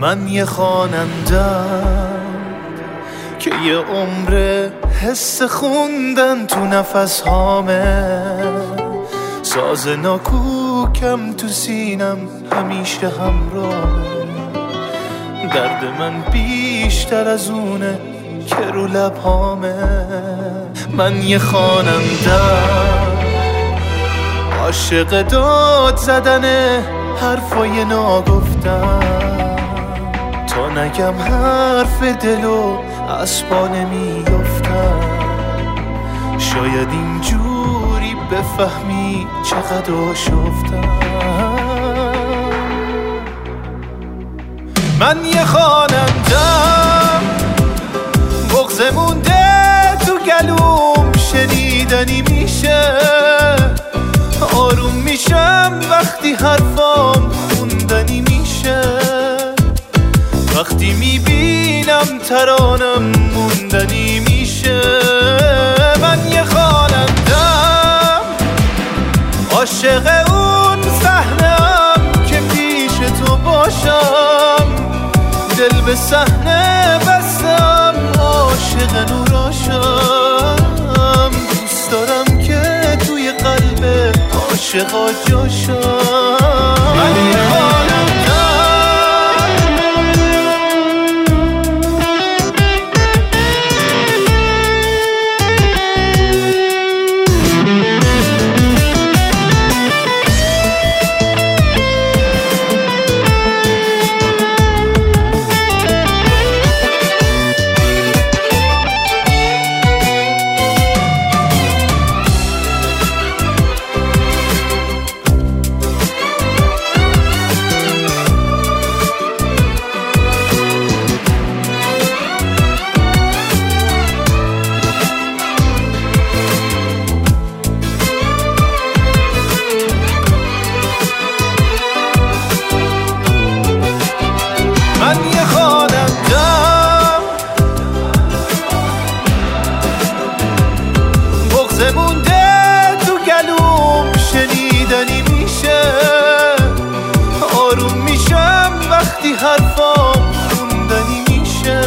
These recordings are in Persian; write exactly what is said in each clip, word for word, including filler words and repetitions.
من یه خوانندم که یه عمر حس خوندن تو نفس هامه، ساز ناکوکم تو سینم همیشه همراهه. درد من بیشتر از اونه که رو لبهامه. من یه خوانندم عاشق داد زدن حرفای ناگفتم، تا نگم حرف دلو از پا نمیافتم. شاید اینجوری بفهمی چقدر آشفتم. من یه خوانندم بغض مونده تو گلوم، شنیدنی میشه آروم میشم وقتی حرفام خوندنی میشه. وقتی میبینم ترانم موندنی میشه. من یه خوانندم عاشق اون صحنه‌ام که پیش تو باشم، دل به صحنه بستم عاشق نوراشم. دوست دارم که توی قلب عاشقا جاشم. من یه خوانندم مونده تو گلوم، شنیدنی میشه آروم میشم وقتی حرفام خوندنی میشه.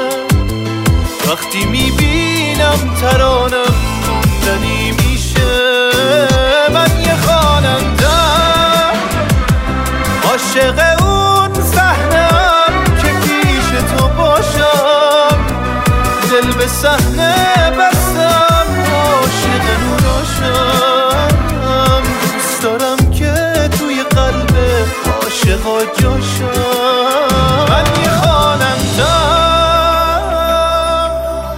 وقتی میبینم ترانم موندنی میشه. من یه خوانندم عاشق اون صحنه‌ام که پیش تو باشم، دل به صحنه بستم عاشق نوراشم. دوست دارم که توی قلب عاشقا جاشم. من یه خوانندم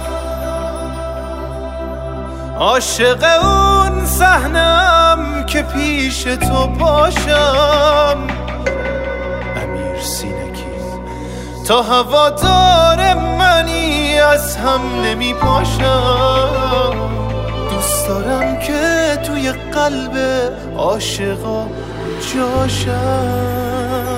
عاشق اون صحنه‌ام که پیش تو باشم. امیر سینکی تا هوادار منی از هم نمی پاشم. دوست دارم که توی قلب عاشقا جاشم.